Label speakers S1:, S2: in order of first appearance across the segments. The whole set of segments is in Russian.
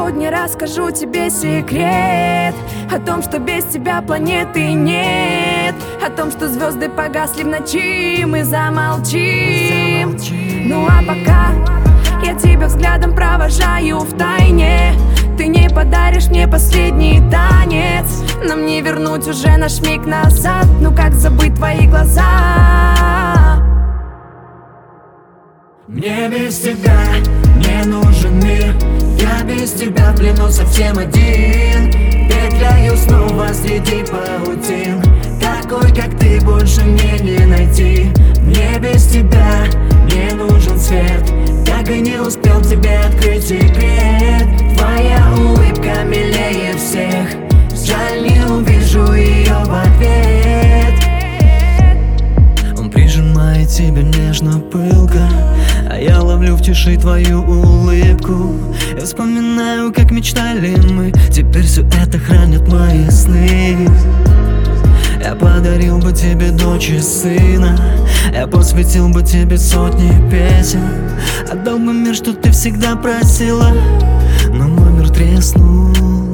S1: Сегодня расскажу тебе секрет о том, что без тебя планеты нет, о том, что звезды погасли в ночи, мы замолчим. Ну а пока я тебя взглядом провожаю в тайне, ты не подаришь мне последний танец. Нам не вернуть уже наш миг назад, ну как забыть твои глаза?
S2: Мне без тебя не нужен мир, я без тебя в плену совсем один. Петляю снова среди паутин, такой как ты больше мне не найти. Мне без тебя не нужен свет, так и не успел тебе открыть секрет. Твоя улыбка милее всех, жаль, не увижу ее в ответ. Он прижимает тебя нежно, пылко, а я ловлю в тиши твою улыбку. Я вспоминаю, как мечтали мы, теперь все это хранят мои сны. Я подарил бы тебе дочь и сына, я посвятил бы тебе сотни песен, отдал бы мир, что ты всегда просила, но мой мир треснул.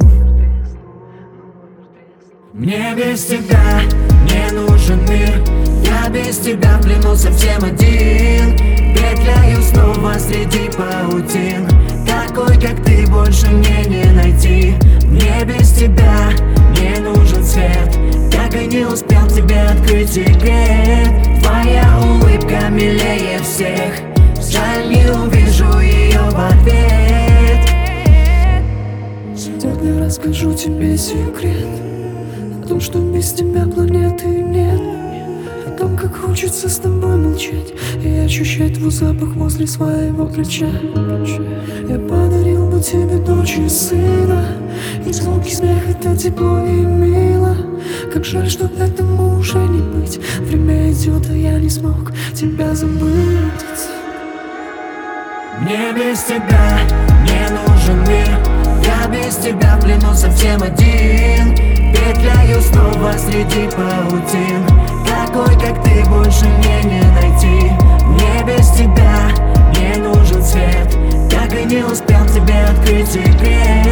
S2: Мне без тебя не нужен мир, я без тебя в плену совсем один. Петляю снова среди паутин, такой как ты больше мне не найти. Мне без тебя не нужен свет, так и не успел тебе открыть секрет. Твоя улыбка милее всех, жаль, не увижу ее в ответ.
S3: Сегодня расскажу тебе секрет о том, что без тебя планеты нет, о том, как хочется с тобой молчать и ощущать твой запах возле своего плеча. Я подарил бы тебе дочь и сына, и звуки смеха, это тепло и мило. Как жаль, что этому уже не быть. Время идет, а я не смог тебя забыть.
S2: Мне без тебя не нужен мир, я без тебя в плену совсем один. Петляю снова среди паутин, такой как ты больше мне не найти. Мне без тебя не нужен свет, так и не успел тебе открыть секрет.